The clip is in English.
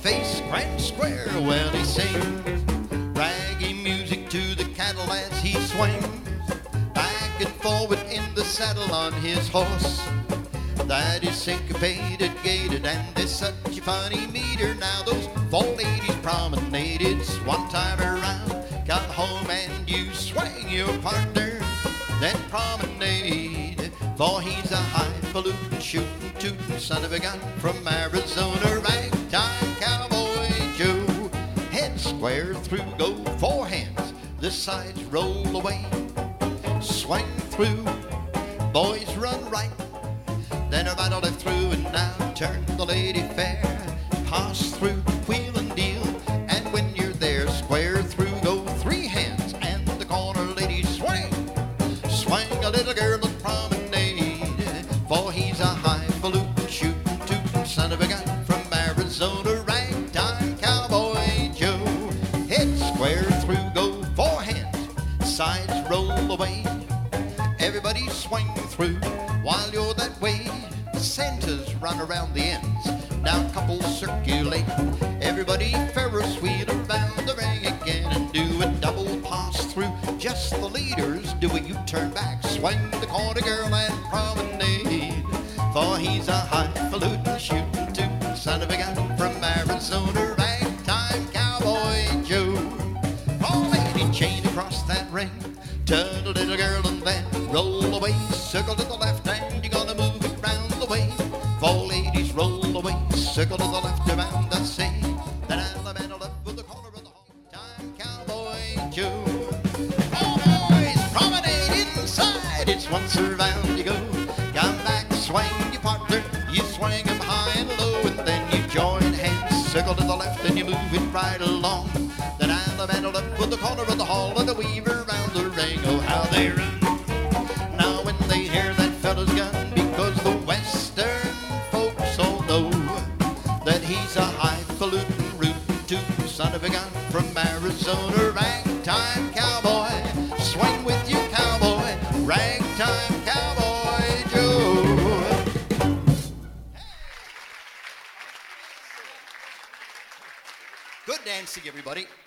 face grand square. Well, he sings raggy music to the cattle as he swings back and forward in the saddle on his horse. That is syncopated, gated, and there's such a funny meter. Now those four ladies promenaded one time around, got home and you swang your partner, then promenade. For he's a highfalutin, shootin', tootin' son of a gun from Arizona, ragtime cowboy Joe. Head square through, go four hands, the sides roll away, swing through, boys run right, then a battle left through, and now turn the lady fair, pass through, wheel and deal, and when you're there, square through, go three hands, and the corner lady swing, swing a little girl and promenade. For he's a highfalutin, shootin', tootin' son of a gun from Arizona, ragtime cowboy Joe. Head square through, go four hands, sides roll away, everybody swing through. While you're that way, the centers run around the ends. Now couples circulate, everybody Ferris wheel around the ring again and do a double pass through. Just the leaders do a U-turn back, swing the corner girl and promenade. For he's a highfalutin, shootin', tootin' son of a gun from Arizona, ragtime cowboy Joe. Oh, lady, chain across that ring, turn a little girl and then roll away, circle to the left and you're gonna move it round the way. Four ladies roll away, circle to the left around the sea. Then Alabama up with the corner of the time cowboy Joe. Oh boys, promenade inside, it's once around you go. Come back, swing your partner, you swing them high and low, and then you join hands, circle to the left and you move it right along. Then Alabama up with the corner of the hall and the weaver around the ring. Oh, how they run now when they hear that fella's gun, because the western folks all know that he's a highfalutin, rootin', tootin' son of a gun from Arizona, ragtime cowboy. Swing with you, cowboy, ragtime cowboy Joe. Good dancing, everybody.